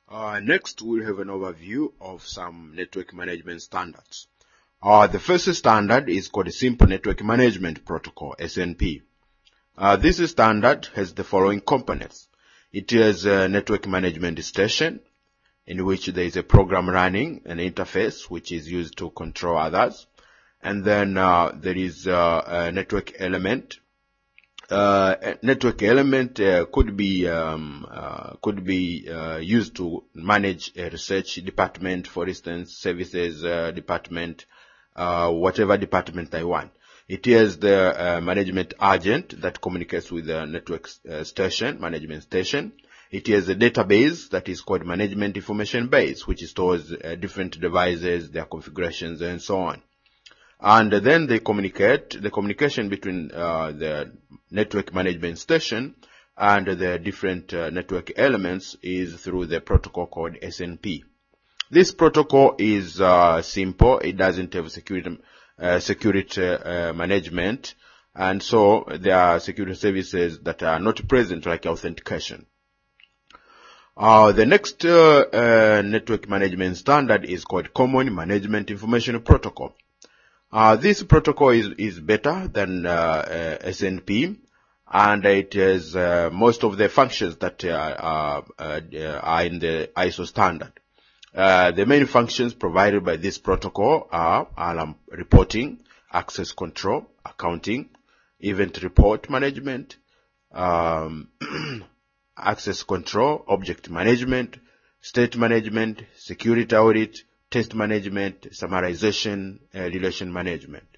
Next, we'll have an overview of some network management standards. The first standard is called Simple Network Management Protocol, SNP. This standard has the following components. It is a network management station in which there is a program running, an interface which is used to control others. And then there is a network element. A network element could be used to manage a research department, for instance, services department, whatever department I want. It is the management agent that communicates with the network station, management station. It is a database that is called management information base, which stores different devices, their configurations, and so on. And then they communicate. The communication between the network management station and the different network elements is through the protocol called SNP. This protocol is simple. It doesn't have security management, and so there are security services that are not present, like authentication. The next network management standard is called Common Management Information Protocol. This protocol is better than SNP, and it has most of the functions that are in the ISO standard. The main functions provided by this protocol are alarm reporting, access control, accounting, event report management, access control, object management, state management, security audit, test management, summarization, relation management.